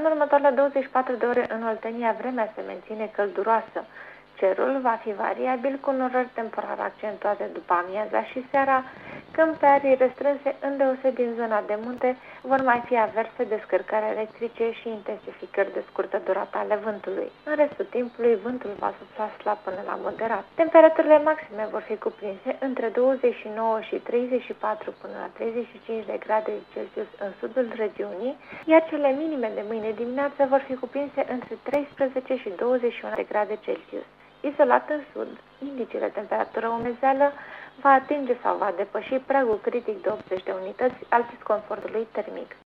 În următoarele 24 de ore în Oltenia vremea se menține călduroasă. Cerul va fi variabil cu norări temporar accentuate după amiaza și seara, când pe arii restrânse, îndeosebi în zona de munte, vor mai fi averse, descărcări electrice și intensificări de scurtă durată ale vântului. În restul timpului, vântul va sufla slab până la moderat. Temperaturile maxime vor fi cuprinse între 29 și 34 până la 35 de grade Celsius în sudul regiunii, iar cele minime de mâine dimineață vor fi cuprinse între 13 și 21 de grade Celsius. Izolat în sud, indicele temperatură umezeală va atinge sau va depăși pragul critic de 80 de unități al disconfortului termic.